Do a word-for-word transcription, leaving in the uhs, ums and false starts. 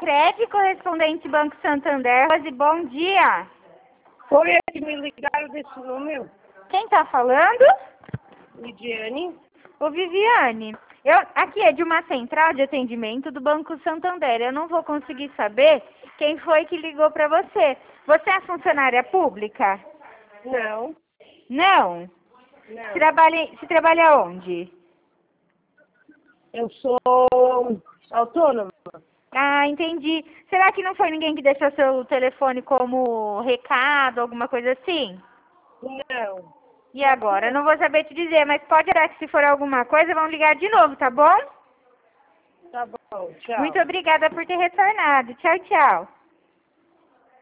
Sicredi, correspondente Banco Santander. Rose, bom dia. Oi, é que me ligaram desse número. Quem tá falando? Lidiane. Ô, Viviane. Eu, aqui é de uma central de atendimento do Banco Santander. Eu não vou conseguir saber quem foi que ligou para você. Você é funcionária pública? Não. Não? Não. Se trabalha, se trabalha onde? Eu sou autônoma. Ah, entendi. Será que não foi ninguém que deixou seu telefone como recado, alguma coisa assim? Não. E agora? Eu não vou saber te dizer, mas pode ser que se for alguma coisa, vão ligar de novo, tá bom? Tá bom, tchau. Muito obrigada por ter retornado. Tchau, tchau.